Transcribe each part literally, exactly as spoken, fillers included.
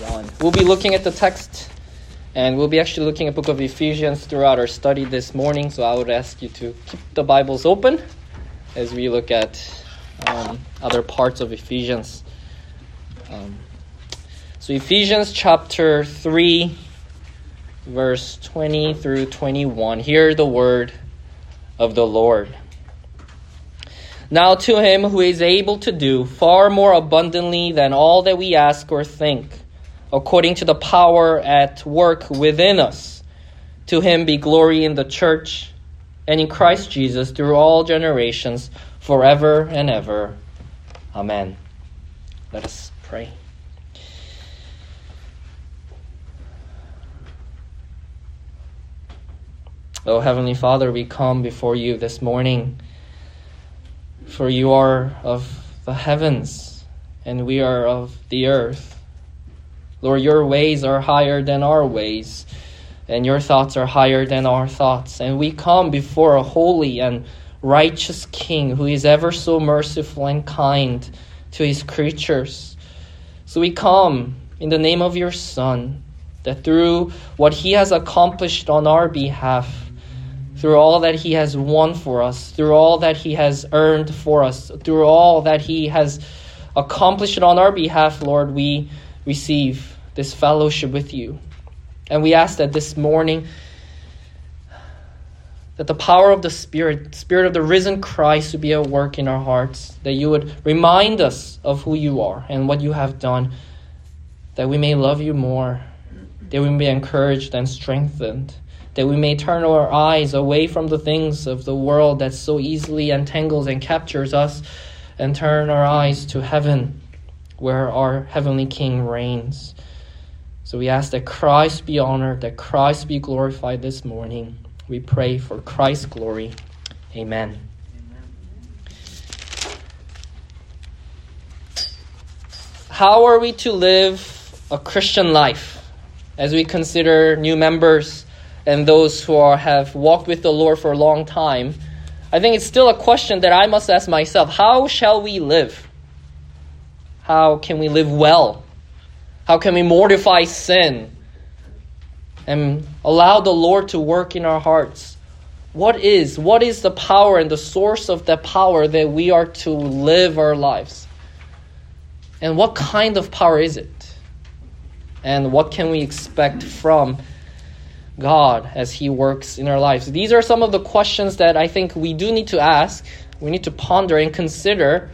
one. We'll be looking at the text, and we'll be actually looking at the book of Ephesians throughout our study this morning, so I would ask you to keep the Bibles open as we look at um, other parts of Ephesians. Um, so Ephesians chapter three, verse twenty through twenty-one. Hear the word of the Lord. Now to him who is able to do far more abundantly than all that we ask or think, according to the power at work within us, to him be glory in the church and in Christ Jesus through all generations, forever and ever. Amen. Let us pray. Oh, Heavenly Father, we come before you this morning, for you are of the heavens, and we are of the earth. Lord, your ways are higher than our ways, and your thoughts are higher than our thoughts. And we come before a holy and righteous King who is ever so merciful and kind to his creatures. So we come in the name of your Son, that through what he has accomplished on our behalf, through all that he has won for us, through all that he has earned for us, through all that he has accomplished on our behalf, Lord, we receive this fellowship with you. And we ask that this morning, that the power of the Spirit, Spirit of the risen Christ, would be at work in our hearts, that you would remind us of who you are and what you have done, that we may love you more, that we may be encouraged and strengthened, that we may turn our eyes away from the things of the world that so easily entangles and captures us, and turn our eyes to heaven, where our heavenly King reigns. So we ask that Christ be honored, that Christ be glorified this morning. We pray for Christ's glory. Amen. How are we to live a Christian life as we consider new members and those who are, have walked with the Lord for a long time? I think it's still a question that I must ask myself. How shall we live? How can we live well? How can we mortify sin and allow the Lord to work in our hearts? What is, what is the power and the source of that power that we are to live our lives? And what kind of power is it? And what can we expect from God as he works in our lives? These are some of the questions that I think we do need to ask. We need to ponder and consider.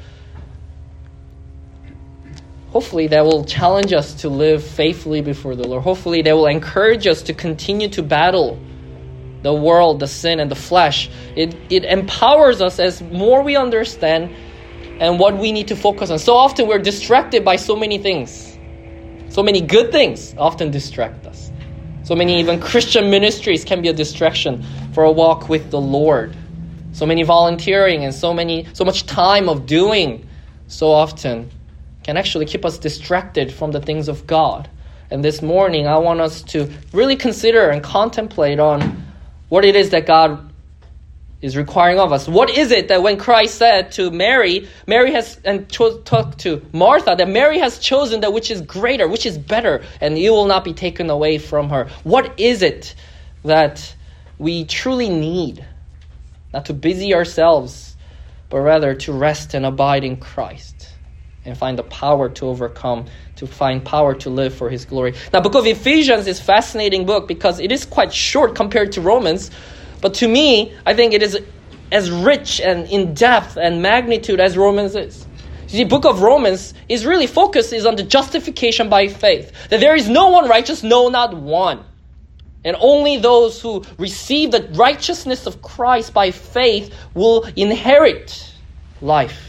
Hopefully that will challenge us to live faithfully before the Lord. Hopefully that will encourage us to continue to battle the world, the sin, and the flesh. It, it empowers us as more we understand and what we need to focus on. So often we're distracted by so many things. So many good things often distract us. So many even Christian ministries can be a distraction for a walk with the Lord. So many volunteering and so many, so much time of doing so often can actually keep us distracted from the things of God. And this morning, I want us to really consider and contemplate on what it is that God is requiring of us. What is it that when Christ said to Mary, Mary has, and cho- talked to Martha, that Mary has chosen that which is greater, which is better, and it will not be taken away from her. What is it that we truly need? Not to busy ourselves, but rather to rest and abide in Christ and find the power to overcome, to find power to live for his glory. Now, book of Ephesians is a fascinating book because it is quite short compared to Romans. But to me, I think it is as rich and in depth and magnitude as Romans is. You see, the book of Romans is really focuses on the justification by faith. That there is no one righteous, no, not one. And only those who receive the righteousness of Christ by faith will inherit life.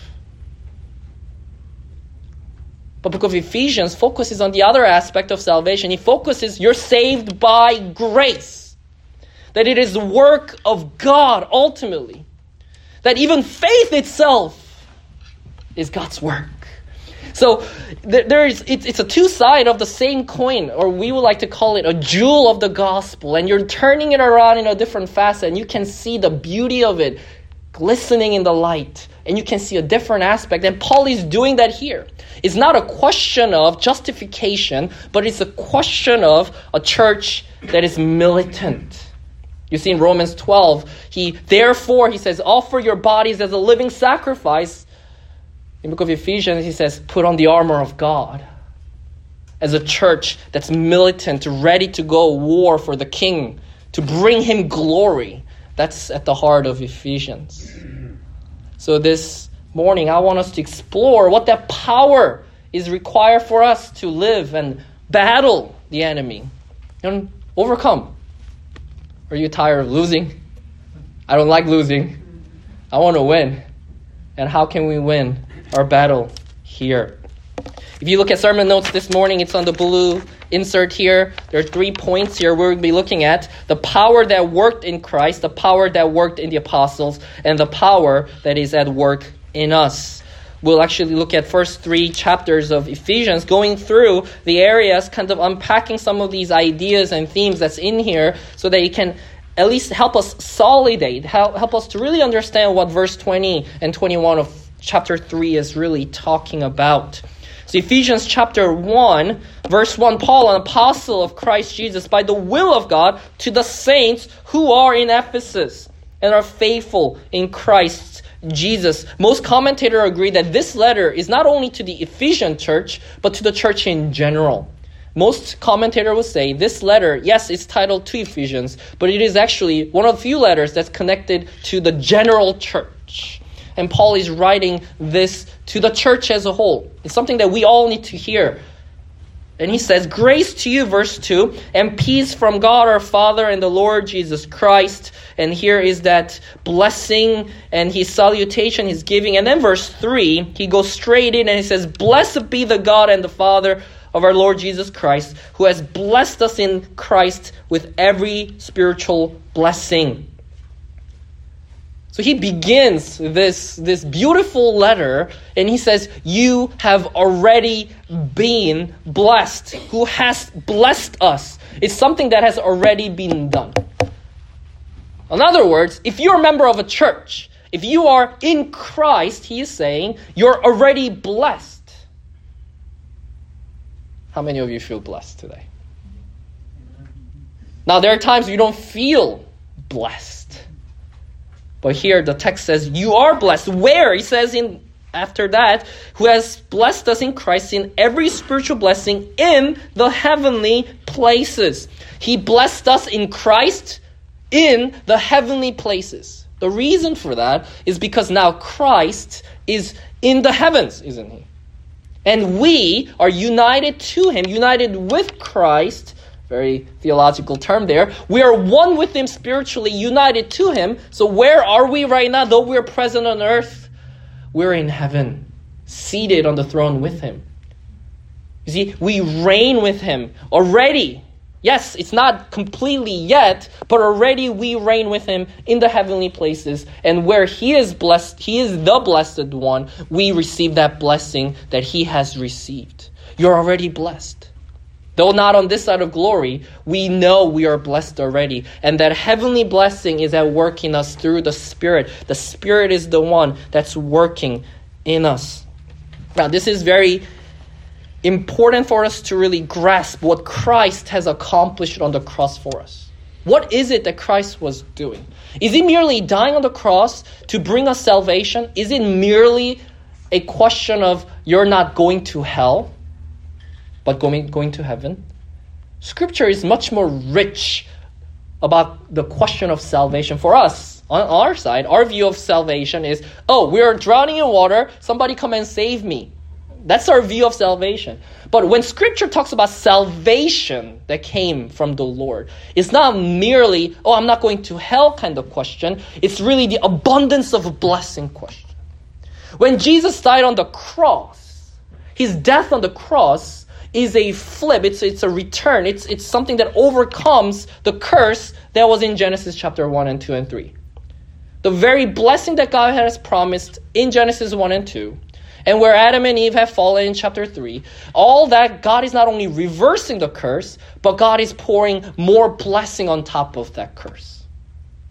But the book of Ephesians focuses on the other aspect of salvation. It focuses, you're saved by grace. That it is the work of God ultimately. That even faith itself is God's work. So there is it's, it's a two side of the same coin, or we would like to call it a jewel of the gospel. And you're turning it around in a different facet, and you can see the beauty of it glistening in the light. And you can see a different aspect. And Paul is doing that here. It's not a question of justification, but it's a question of a church that is militant. You see in Romans twelve, he therefore, he says, offer your bodies as a living sacrifice. In the book of Ephesians, he says, put on the armor of God. As a church that's militant, ready to go war for the king, to bring him glory. That's at the heart of Ephesians. So this morning, I want us to explore what that power is required for us to live and battle the enemy and overcome. Are you tired of losing? I don't like losing. I want to win. And how can we win our battle here? If you look at sermon notes this morning, it's on the blue insert here. There are three points here we'll be looking at. The power that worked in Christ, the power that worked in the apostles, and the power that is at work in us. We'll actually look at first three chapters of Ephesians, going through the areas, kind of unpacking some of these ideas and themes that's in here so that you can at least help us solidate, help, help us to really understand what verse twenty and twenty-one of chapter three is really talking about. So Ephesians chapter one, verse one, Paul, an apostle of Christ Jesus, by the will of God, to the saints who are in Ephesus and are faithful in Christ Jesus. Most commentators agree that this letter is not only to the Ephesian church, but to the church in general. Most commentators will say this letter, yes, it's titled to Ephesians, but it is actually one of the few letters that's connected to the general church. And Paul is writing this to the church as a whole. It's something that we all need to hear. And he says, grace to you, verse two, and peace from God our Father and the Lord Jesus Christ. And here is that blessing and his salutation he's giving. And then verse three, he goes straight in and he says, blessed be the God and the Father of our Lord Jesus Christ, who has blessed us in Christ with every spiritual blessing. So he begins this, this beautiful letter and he says, you have already been blessed. Who has blessed us? It's something that has already been done. In other words, if you're a member of a church, if you are in Christ, he is saying, you're already blessed. How many of you feel blessed today? Now, there are times you don't feel blessed. But here the text says, you are blessed. Where? He says in after that, who has blessed us in Christ in every spiritual blessing in the heavenly places. He blessed us in Christ in the heavenly places. The reason for that is because now Christ is in the heavens, isn't he? And we are united to him, united with Christ. Very theological term there. We are one with him spiritually, united to him. So where are we right now? Though we're present on earth, we're in heaven, seated on the throne with him. You see, we reign with him already. Yes, it's not completely yet, but already we reign with him in the heavenly places. And where he is blessed, he is the blessed one, we receive that blessing that he has received. You're already blessed. Though not on this side of glory, we know we are blessed already. And that heavenly blessing is at work in us through the Spirit. The Spirit is the one that's working in us. Now, this is very important for us to really grasp what Christ has accomplished on the cross for us. What is it that Christ was doing? Is he merely dying on the cross to bring us salvation? Is it merely a question of you're not going to hell, but going, going to heaven? Scripture is much more rich about the question of salvation. For us, on our side, our view of salvation is, oh, we're drowning in water, somebody come and save me. That's our view of salvation. But when Scripture talks about salvation that came from the Lord, it's not merely, oh, I'm not going to hell kind of question. It's really the abundance of blessing question. When Jesus died on the cross, his death on the cross is a flip. It's, it's a return. It's, it's something that overcomes the curse that was in Genesis chapter one and two and three. The very blessing that God has promised in Genesis one and two, and where Adam and Eve have fallen in chapter three, all that, God is not only reversing the curse, but God is pouring more blessing on top of that curse.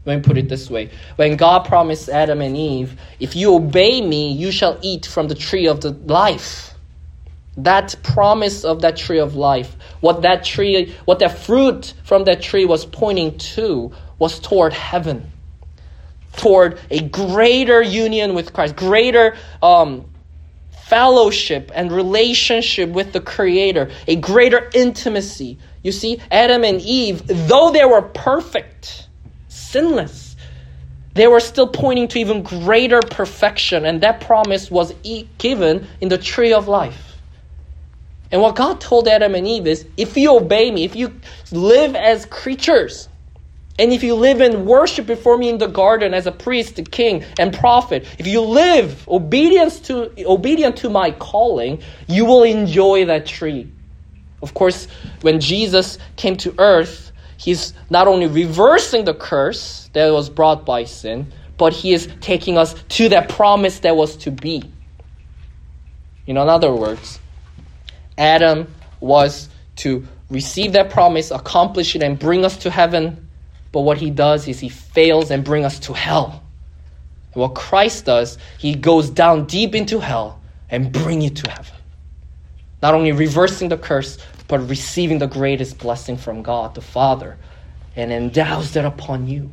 Let me put it this way. When God promised Adam and Eve, if you obey me, you shall eat from the tree of the life. That promise of that tree of life, what that tree, what that fruit from that tree was pointing to, was toward heaven. Toward a greater union with Christ, greater um, fellowship and relationship with the Creator, a greater intimacy. You see, Adam and Eve, though they were perfect, sinless, they were still pointing to even greater perfection, and that promise was e- given in the tree of life. And what God told Adam and Eve is, if you obey me, if you live as creatures, and if you live in worship before me in the garden as a priest, a king, and prophet, if you live obedience to obedient to my calling, you will enjoy that tree. Of course, when Jesus came to earth, He's not only reversing the curse that was brought by sin, but He is taking us to that promise that was to be. In other words, Adam was to receive that promise, accomplish it, and bring us to heaven. But what he does is he fails and brings us to hell. And what Christ does, He goes down deep into hell and brings you to heaven. Not only reversing the curse, but receiving the greatest blessing from God, the Father, and endows that upon you.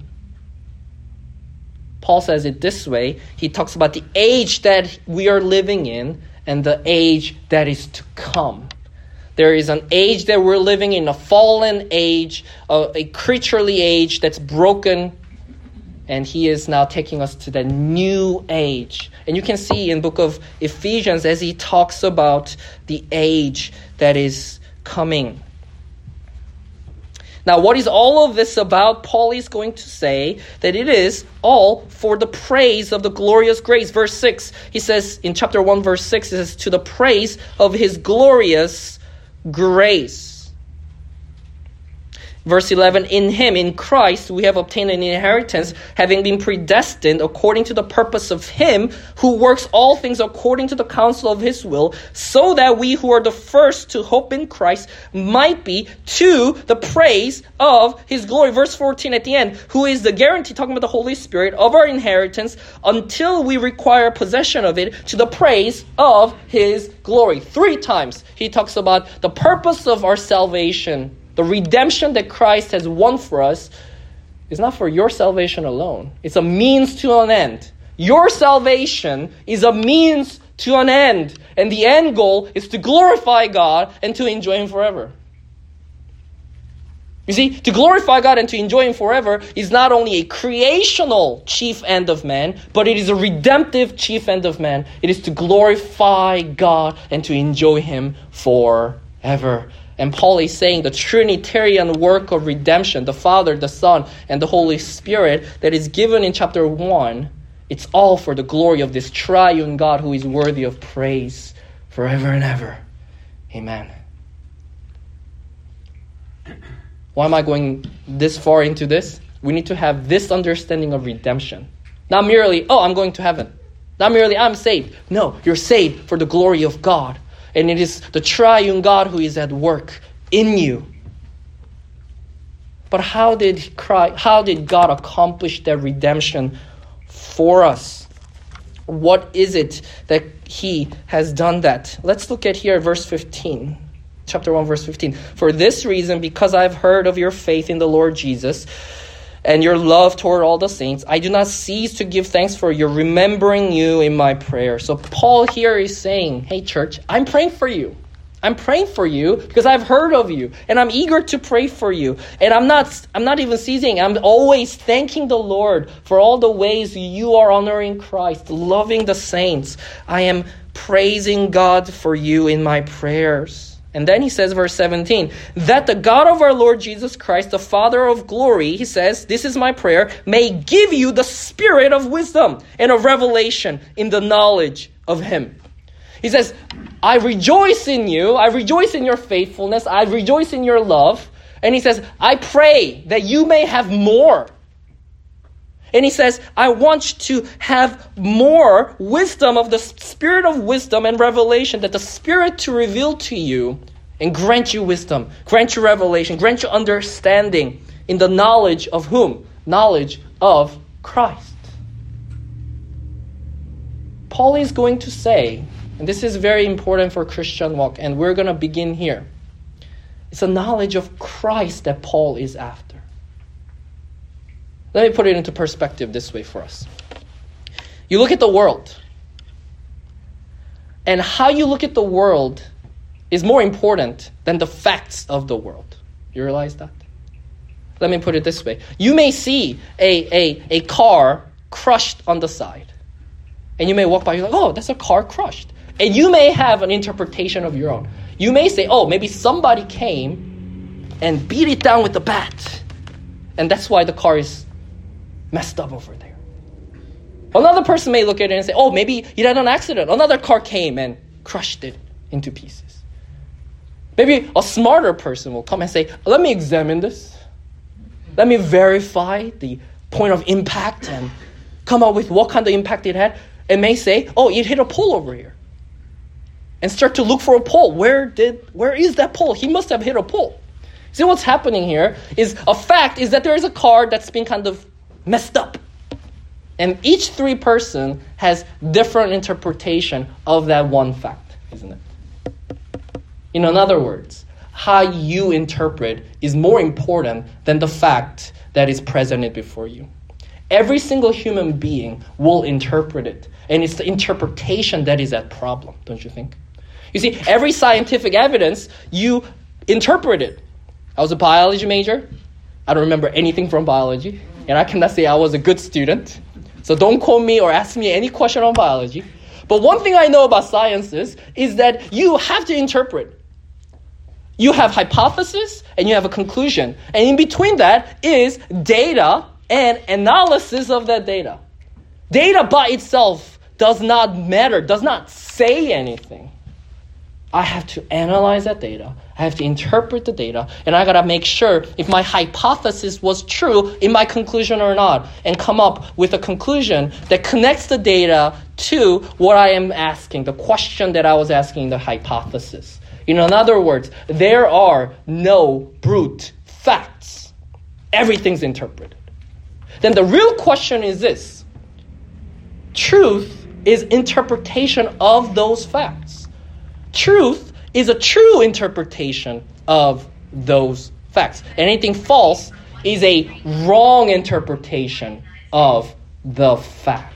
Paul says it this way. He talks about the age that we are living in and the age that is to come. There is an age that we're living in, a fallen age, a, a creaturely age that's broken, and He is now taking us to the new age. And you can see in the book of Ephesians as he talks about the age that is coming. Now, what is all of this about? Paul is going to say that it is all for the praise of the glorious grace. Verse six, he says in chapter one, verse six, it says, to the praise of His glorious grace. Verse eleven, in Him, in Christ, we have obtained an inheritance, having been predestined according to the purpose of Him who works all things according to the counsel of His will, so that we who are the first to hope in Christ might be to the praise of His glory. Verse fourteen at the end, who is the guarantee, talking about the Holy Spirit, of our inheritance until we require possession of it to the praise of His glory. Three times he talks about the purpose of our salvation. The redemption that Christ has won for us is not for your salvation alone. It's a means to an end. Your salvation is a means to an end. And the end goal is to glorify God and to enjoy Him forever. You see, to glorify God and to enjoy Him forever is not only a creational chief end of man, but it is a redemptive chief end of man. It is to glorify God and to enjoy Him forever. And Paul is saying the Trinitarian work of redemption, the Father, the Son, and the Holy Spirit that is given in chapter one, it's all for the glory of this triune God who is worthy of praise forever and ever. Amen. Why am I going this far into this? We need to have this understanding of redemption. Not merely, oh, I'm going to heaven. Not merely, I'm saved. No, you're saved for the glory of God. And it is the triune God who is at work in you. But how did Christ, how did God accomplish that redemption for us? What is it that He has done that? Let's look at here verse fifteen. Chapter one, verse fifteen. For this reason, because I have heard of your faith in the Lord Jesus and your love toward all the saints, I do not cease to give thanks for your remembering you in my prayer. So Paul here is saying, hey church, I'm praying for you. I'm praying for you because I've heard of you and I'm eager to pray for you. And I'm not I'm not even ceasing. I'm always thanking the Lord for all the ways you are honoring Christ, loving the saints. I am praising God for you in my prayers. And then he says, verse seventeen, that the God of our Lord Jesus Christ, the Father of glory, he says, this is my prayer, may give you the spirit of wisdom and of revelation in the knowledge of Him. He says, I rejoice in you. I rejoice in your faithfulness. I rejoice in your love. And he says, I pray that you may have more. And he says, I want you to have more wisdom of the spirit of wisdom and revelation, that the Spirit to reveal to you and grant you wisdom, grant you revelation, grant you understanding in the knowledge of whom? Knowledge of Christ. Paul is going to say, and this is very important for Christian walk, and we're going to begin here. It's a knowledge of Christ that Paul is after. Let me put it into perspective this way for us. You look at the world, and how you look at the world is more important than the facts of the world. You realize that? Let me put it this way. You may see a, a, a car crushed on the side. And you may walk by, you're like, oh, that's a car crushed. And you may have an interpretation of your own. You may say, oh, maybe somebody came and beat it down with the bat. And that's why the car is messed up over there. Another person may look at it and say, oh, maybe it had an accident. Another car came and crushed it into pieces. Maybe a smarter person will come and say, let me examine this. Let me verify the point of impact and come up with what kind of impact it had. And may say, oh, it hit a pole over here. And start to look for a pole. Where did, where is that pole? He must have hit a pole. See, what's happening here is a fact is that there is a car that's been kind of messed up. And each three person has different interpretation of that one fact, isn't it? In other words, how you interpret is more important than the fact that is presented before you. Every single human being will interpret it. And it's the interpretation that is at problem, don't you think? You see, every scientific evidence, you interpret it. I was a biology major. I don't remember anything from biology. And I cannot say I was a good student. So don't call me or ask me any question on biology. But one thing I know about sciences is that you have to interpret. You have hypothesis and you have a conclusion. And in between that is data and analysis of that data. Data by itself does not matter, does not say anything. I have to analyze that data. I have to interpret the data. And I got to make sure if my hypothesis was true in my conclusion or not. And come up with a conclusion that connects the data to what I am asking, the question that I was asking, the hypothesis. In other words, there are no brute facts. Everything's interpreted. Then the real question is this. Truth is interpretation of those facts. Truth is a true interpretation of those facts. Anything false is a wrong interpretation of the facts.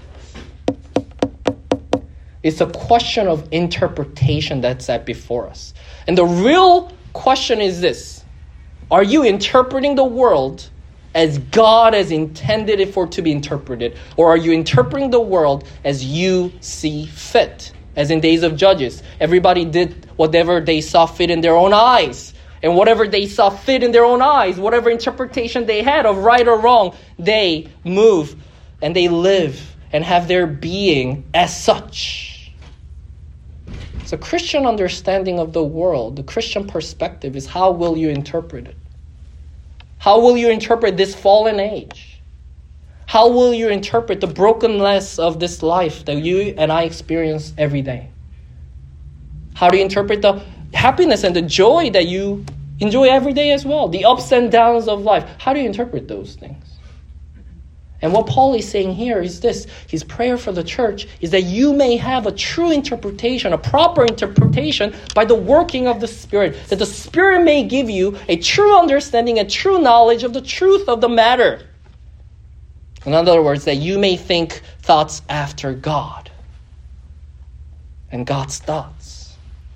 It's a question of interpretation that's set before us. And the real question is this. Are you interpreting the world as God has intended it for it to be interpreted? Or are you interpreting the world as you see fit? As in days of Judges, everybody did whatever they saw fit in their own eyes. And whatever they saw fit in their own eyes, whatever interpretation they had of right or wrong, they move and they live and have their being as such. So Christian understanding of the world, the Christian perspective is how will you interpret it? How will you interpret this fallen age? How will you interpret the brokenness of this life that you and I experience every day? How do you interpret the happiness and the joy that you enjoy every day as well? The ups and downs of life. How do you interpret those things? And what Paul is saying here is this. His prayer for the church is that you may have a true interpretation, a proper interpretation by the working of the Spirit. That the Spirit may give you a true understanding, a true knowledge of the truth of the matter. In other words, that you may think thoughts after God and God's thoughts.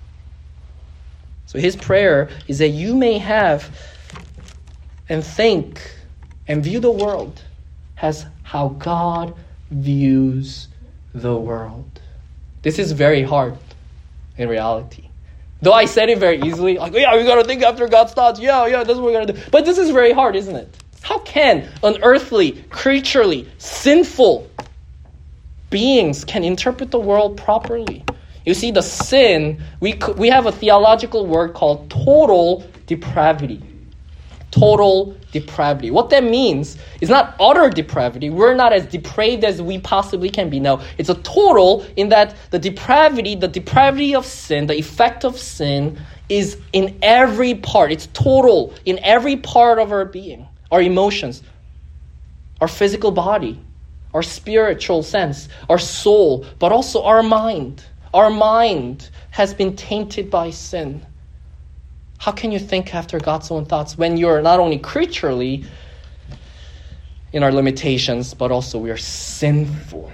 So his prayer is that you may have and think and view the world as how God views the world. This is very hard in reality. Though I said it very easily, like, yeah, we got to think after God's thoughts. Yeah, yeah, that's what we're going to do. But this is very hard, isn't it? How can an earthly, creaturely, sinful beings can interpret the world properly? You see, the sin, we we have a theological word called total depravity. Total depravity. What that means is not utter depravity. We're not as depraved as we possibly can be. No, it's a total in that the depravity, the depravity of sin, the effect of sin is in every part. It's total in every part of our being. Our emotions, our physical body, our spiritual sense, our soul, but also our mind. Our mind has been tainted by sin. How can you think after God's own thoughts when you're not only creaturely in our limitations, but also we are sinful?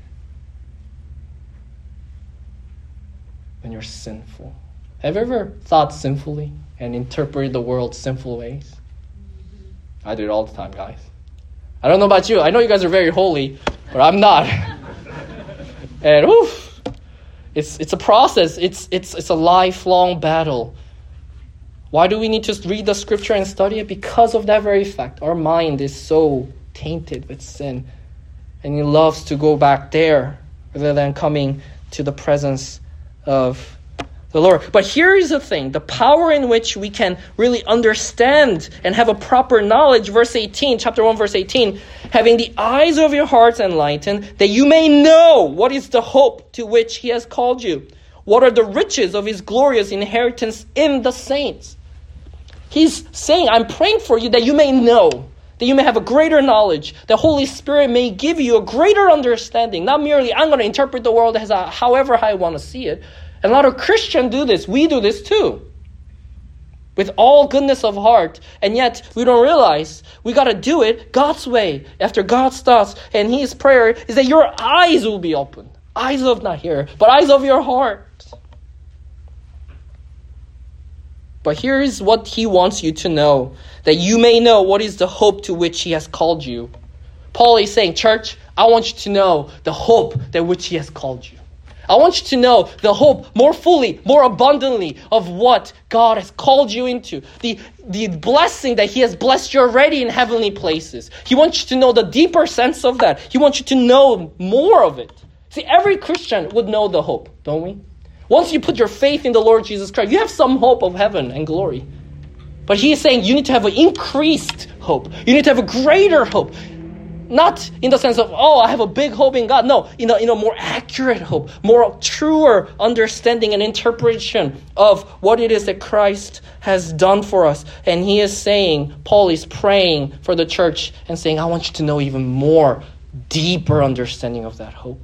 When you're sinful. Have you ever thought sinfully and interpreted the world sinful ways? I do it all the time, guys. I don't know about you. I know you guys are very holy, but I'm not. And oof, it's it's a process. It's it's it's a lifelong battle. Why do we need to read the scripture and study it? Because of that very fact. Our mind is so tainted with sin, and it loves to go back there rather than coming to the presence of the Lord. But here is the thing, the power in which we can really understand and have a proper knowledge. Verse eighteen, chapter one, verse eighteen, having the eyes of your hearts enlightened, that you may know what is the hope to which he has called you. What are the riches of his glorious inheritance in the saints? He's saying, I'm praying for you that you may know, that you may have a greater knowledge, the Holy Spirit may give you a greater understanding. Not merely, I'm going to interpret the world as a, however I want to see it. And a lot of Christians do this. We do this too. With all goodness of heart. And yet, we don't realize we got to do it God's way, after God's thoughts. And his prayer is that your eyes will be open. Eyes of not here, but eyes of your heart. But here is what he wants you to know, that you may know what is the hope to which he has called you. Paul is saying, church, I want you to know the hope that which he has called you. I want you to know the hope more fully, more abundantly of what God has called you into. The, the blessing that he has blessed you already in heavenly places. He wants you to know the deeper sense of that. He wants you to know more of it. See, every Christian would know the hope, don't we? Once you put your faith in the Lord Jesus Christ, you have some hope of heaven and glory. But he is saying you need to have an increased hope. You need to have a greater hope. Not in the sense of, oh, I have a big hope in God. No, in a, in a more accurate hope, more truer understanding and interpretation of what it is that Christ has done for us. And he is saying, Paul is praying for the church and saying, I want you to know even more, deeper understanding of that hope.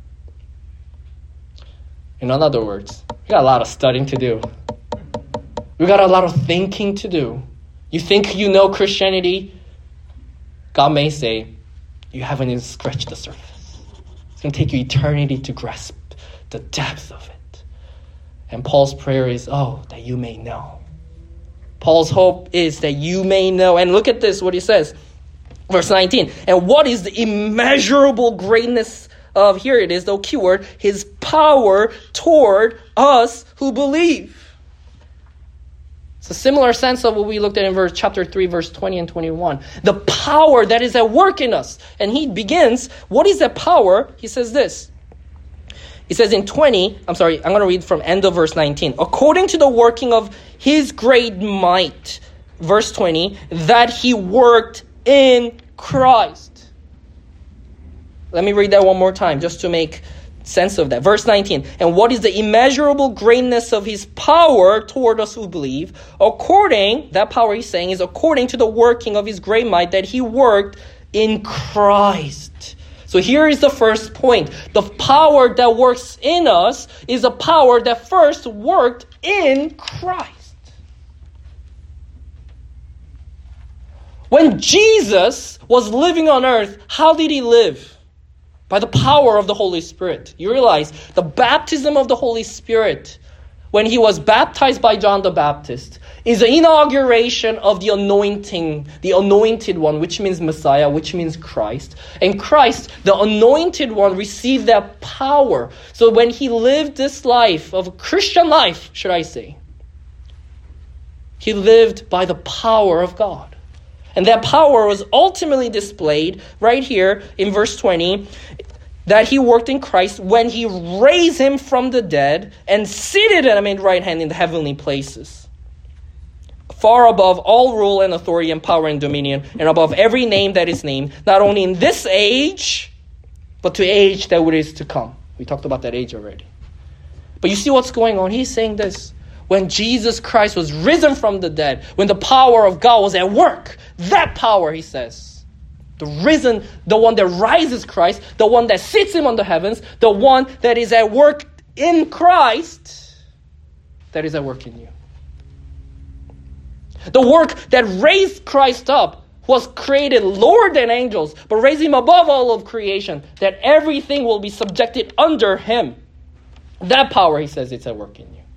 In other words, we got a lot of studying to do. We got a lot of thinking to do. You think you know Christianity? God may say, you haven't even scratched the surface. It's going to take you eternity to grasp the depth of it. And Paul's prayer is, oh, that you may know. Paul's hope is that you may know. And look at this, what he says. Verse nineteen. And what is the immeasurable greatness of, here it is, the keyword, his power toward us who believe. It's a similar sense of what we looked at in verse chapter three, verse twenty and twenty-one. The power that is at work in us. And he begins, what is that power? He says this. He says in twenty, I'm sorry, I'm going to read from end of verse nineteen. According to the working of his great might, verse twenty, that he worked in Christ. Let me read that one more time just to make sense of that. Verse nineteen. And what is the immeasurable greatness of his power toward us who believe? According, that power he's saying is according to the working of his great might that he worked in Christ. So here is the first point. The power that works in us is a power that first worked in Christ. When Jesus was living on earth, how did he live? By the power of the Holy Spirit. You realize the baptism of the Holy Spirit, when he was baptized by John the Baptist, is the inauguration of the anointing, the anointed one, which means Messiah, which means Christ. And Christ, the anointed one, received that power. So when he lived this life of a Christian life, should I say, he lived by the power of God. And that power was ultimately displayed right here in verse twenty, that he worked in Christ when he raised him from the dead and seated him at his right hand in the heavenly places, far above all rule and authority and power and dominion, and above every name that is named, not only in this age, but to age that is to come. We talked about that age already. But you see what's going on? He's saying this. When Jesus Christ was risen from the dead, when the power of God was at work, that power, he says, the risen, the one that rises Christ, the one that sits him on the heavens, the one that is at work in Christ, that is at work in you. The work that raised Christ up was created lower than angels, but raised him above all of creation, that everything will be subjected under him. That power, he says, it's at work in you.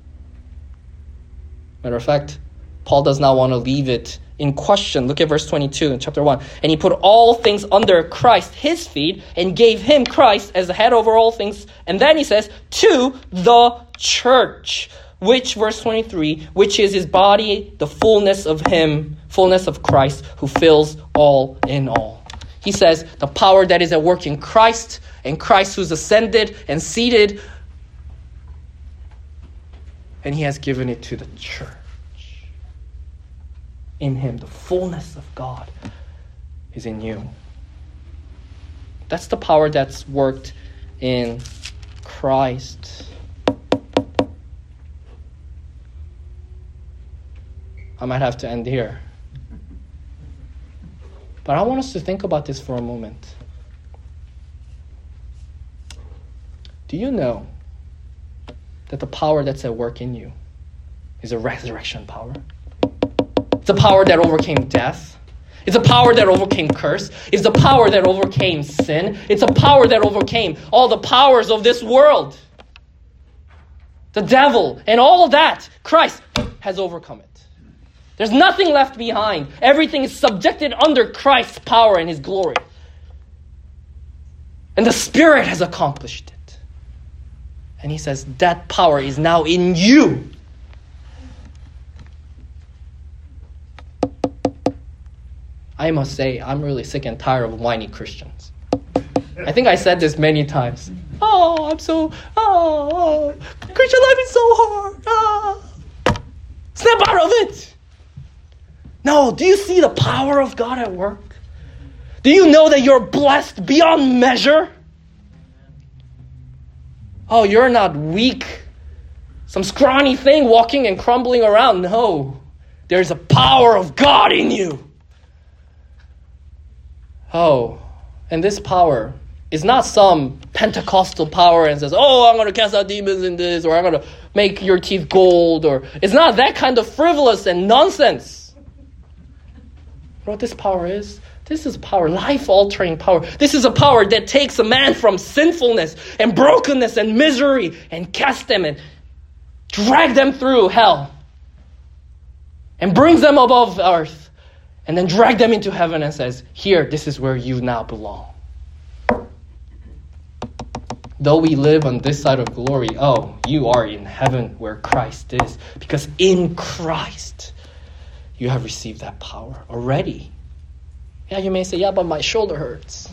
Matter of fact, Paul does not want to leave it in question. Look at verse twenty-two in chapter one. And he put all things under Christ, his feet, and gave him, Christ, as the head over all things. And then he says, to the church, which, verse twenty-three, which is his body, the fullness of him, fullness of Christ, who fills all in all. He says, the power that is at work in Christ, and Christ who's ascended and seated, and he has given it to the church. In him, the fullness of God is in you. That's the power that's worked in Christ. I might have to end here. But I want us to think about this for a moment. Do you know that the power that's at work in you is a resurrection power? It's a power that overcame death. It's a power that overcame curse. It's a power that overcame sin. It's a power that overcame all the powers of this world. The devil and all of that, Christ has overcome it. There's nothing left behind. Everything is subjected under Christ's power and his glory. And the Spirit has accomplished it. And he says that power is now in you. I must say, I'm really sick and tired of whiny Christians. I think I said this many times. Oh, I'm so, oh, oh, Christian life is so hard. Oh. Snap out of it. No, do you see the power of God at work? Do you know that you're blessed beyond measure? Oh, you're not weak. Some scrawny thing walking and crumbling around. No, there's a power of God in you. Oh, and this power is not some Pentecostal power and says, oh, I'm going to cast out demons in this, or I'm going to make your teeth gold, or it's not that kind of frivolous and nonsense. You know what this power is? This is power, life-altering power. This is a power that takes a man from sinfulness and brokenness and misery and casts them and drag them through hell and brings them above earth. And then drag them into heaven and says, here, this is where you now belong. Though we live on this side of glory, oh, you are in heaven where Christ is. Because in Christ, you have received that power already. Yeah, you may say, yeah, but my shoulder hurts.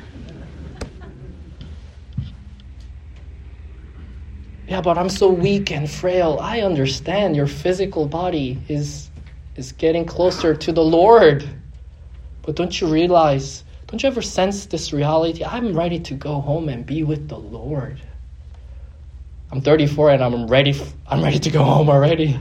Yeah, but I'm so weak and frail. I understand your physical body is... is getting closer to the Lord. But don't you realize, don't you ever sense this reality? I'm ready to go home and be with the Lord. I'm thirty-four and I'm ready, I'm ready to go home already.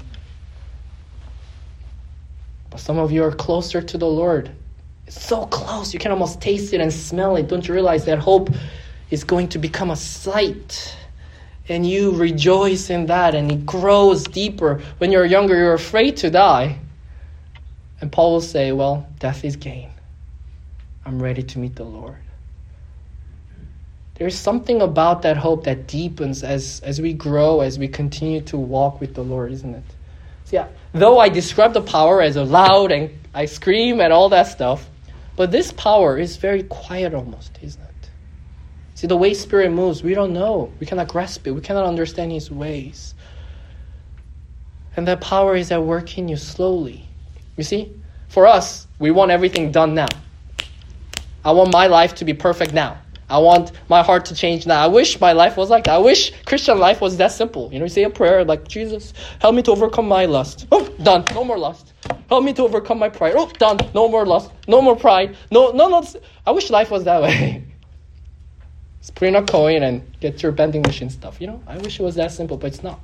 But some of you are closer to the Lord. It's so close, you can almost taste it and smell it. Don't you realize that hope is going to become a sight? And you rejoice in that, and it grows deeper. When you're younger, you're afraid to die. And Paul will say, well, death is gain. I'm ready to meet the Lord. There's something about that hope that deepens as, as we grow, as we continue to walk with the Lord, isn't it? So yeah, though I describe the power as a loud and I scream and all that stuff, but this power is very quiet almost, isn't it? See, the way Spirit moves, we don't know. We cannot grasp it. We cannot understand his ways. And that power is at work in you slowly. You see, for us, we want everything done now. I want my life to be perfect now. I want my heart to change now. I wish my life was like that. I wish Christian life was that simple. You know, you say a prayer like, Jesus, help me to overcome my lust. Oh, done. No more lust. Help me to overcome my pride. Oh, done. No more lust. No more pride. No, no, no. I wish life was that way. Just put in a coin and get your vending machine stuff. You know, I wish it was that simple, but it's not.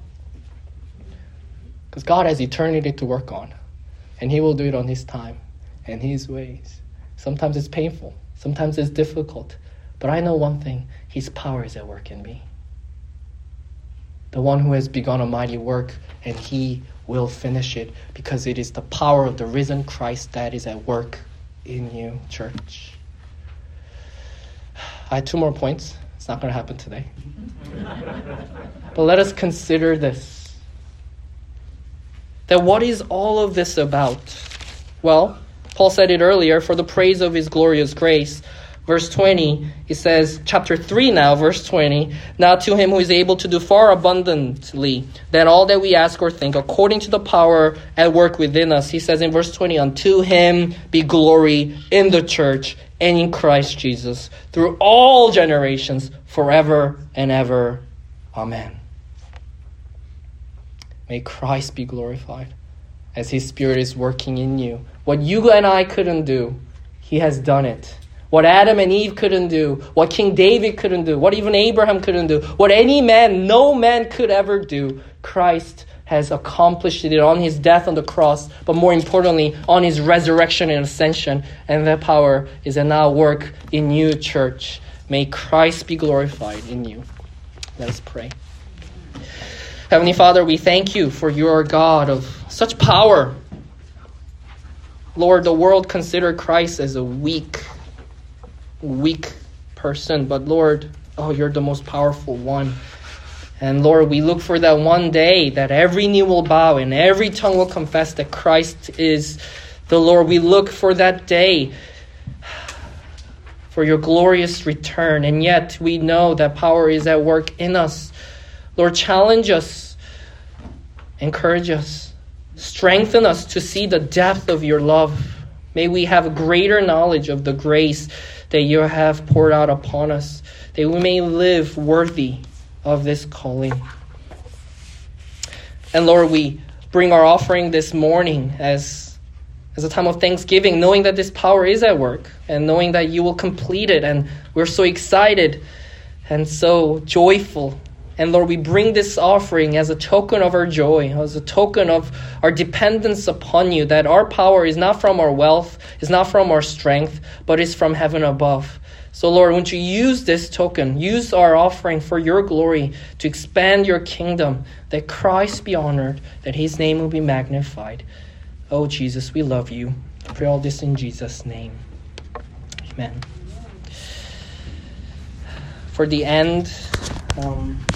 Because God has eternity to work on. And he will do it on his time and his ways. Sometimes it's painful. Sometimes it's difficult. But I know one thing. His power is at work in me. The one who has begun a mighty work, and he will finish it, because it is the power of the risen Christ that is at work in you, church. I had two more points. It's not going to happen today. But let us consider this. That what is all of this about? Well, Paul said it earlier, for the praise of his glorious grace. Verse twenty, he says, chapter three now, verse twenty, now to him who is able to do far abundantly than all that we ask or think, according to the power at work within us. He says in verse twenty, unto him be glory in the church and in Christ Jesus through all generations, forever and ever. Amen. May Christ be glorified as his Spirit is working in you. What you and I couldn't do, he has done it. What Adam and Eve couldn't do, what King David couldn't do, what even Abraham couldn't do, what any man, no man could ever do, Christ has accomplished it on his death on the cross, but more importantly, on his resurrection and ascension. And that power is at now work in you, church. May Christ be glorified in you. Let us pray. Heavenly Father, we thank you for your God of such power. Lord, the world considered Christ as a weak weak person, but Lord, oh, you're the most powerful one. And Lord, we look for that one day that every knee will bow and every tongue will confess that Christ is the Lord. We look for that day, for your glorious return. And yet we know that power is at work in us. Lord, challenge us, encourage us, strengthen us to see the depth of your love. May we have greater knowledge of the grace that you have poured out upon us, that we may live worthy of this calling. And Lord, we bring our offering this morning as, as a time of thanksgiving, knowing that this power is at work and knowing that you will complete it. And we're so excited and so joyful. And Lord, we bring this offering as a token of our joy, as a token of our dependence upon you, that our power is not from our wealth, is not from our strength, but is from heaven above. So Lord, won't you use this token, use our offering for your glory to expand your kingdom, that Christ be honored, that his name will be magnified. Oh Jesus, we love you. I pray all this in Jesus' name. Amen. For the end, um,